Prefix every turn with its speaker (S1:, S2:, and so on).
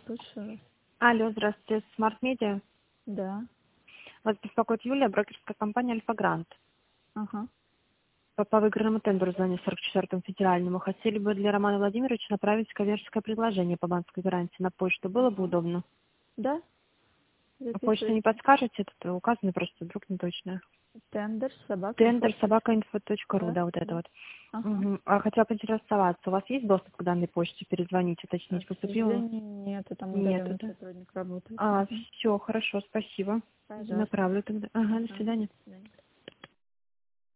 S1: Слушаю вас.
S2: Алло, здравствуйте, Smart Media.
S1: Да.
S2: Вас беспокоит Юлия, брокерская компания Альфа Грант.
S1: Ага.
S2: По выигранному тендеру звоню 44-му федеральному. Хотели бы для Романа Владимировича направить коммерческое предложение по банковской гарантии на почту. Было бы удобно.
S1: Да?
S2: Почту не
S1: Записывайте.
S2: подскажете? Тут указано просто вдруг неточно.
S1: Тендер, собака,
S2: Тендер,
S1: инфо.
S2: собака.info.ru,
S1: Да,
S2: да, вот это
S1: да.
S2: вот.
S1: Ага.
S2: Угу. А хотела поинтересоваться, у вас есть доступ к данной почте? Перезвонить, уточнить,
S1: К
S2: поступило?
S1: сожалению, нет, там
S2: Нету,
S1: удаленный
S2: да?
S1: сотрудник работает.
S2: А,
S1: Мгм.
S2: все, хорошо, спасибо.
S1: Пожалуйста.
S2: Направлю тогда. Ага, до
S1: Ага.
S2: свидания.
S1: До свидания.